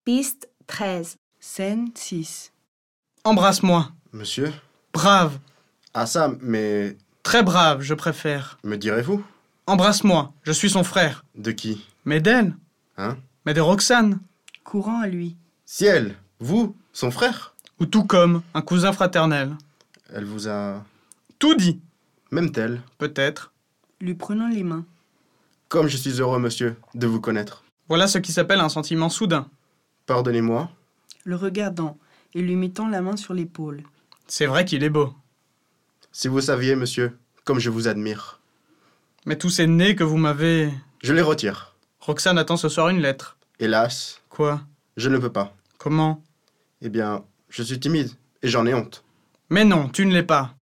Piste 13. Scène 6. Embrasse-moi. Monsieur? Brave. Ah ça, mais... Très brave, je préfère. Me direz-vous? Embrasse-moi, je suis son frère. De qui? Mais d'elle. Hein? Mais de Roxane. Courant à lui. Ciel, vous, son frère? Ou tout comme, un cousin fraternel. Elle vous a... Tout dit. Même-t-elle? Peut-être. Lui prenant les mains. Comme je suis heureux, monsieur, de vous connaître. Voilà ce qui s'appelle un sentiment soudain. Pardonnez-moi. Le regardant et lui mettant la main sur l'épaule. C'est vrai qu'il est beau. Si vous saviez, monsieur, comme je vous admire. Mais tous ces nez que vous m'avez... Je les retire. Roxane attend ce soir une lettre. Hélas, Quoi? je ne peux pas. Comment? Eh bien, je suis timide et j'en ai honte. Mais non, tu ne l'es pas.